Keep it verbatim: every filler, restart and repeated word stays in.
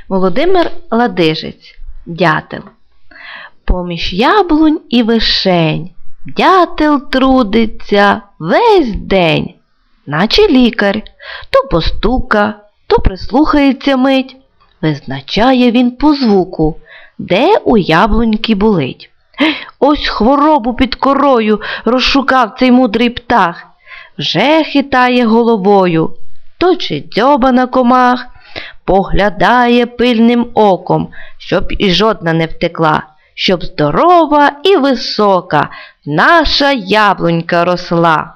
Володимир Ладижець. Дятел. Поміж яблунь і вишень дятел трудиться весь день, наче лікар. То постука, то прислухається мить. Визначає він по звуку, де у яблуньки болить. Ось хворобу під корою розшукав цей мудрий птах. Вже хитає головою, точить дзьоба на комах, поглядає пильним оком, щоб і жодна не втекла, щоб здорова і висока наша яблунька росла.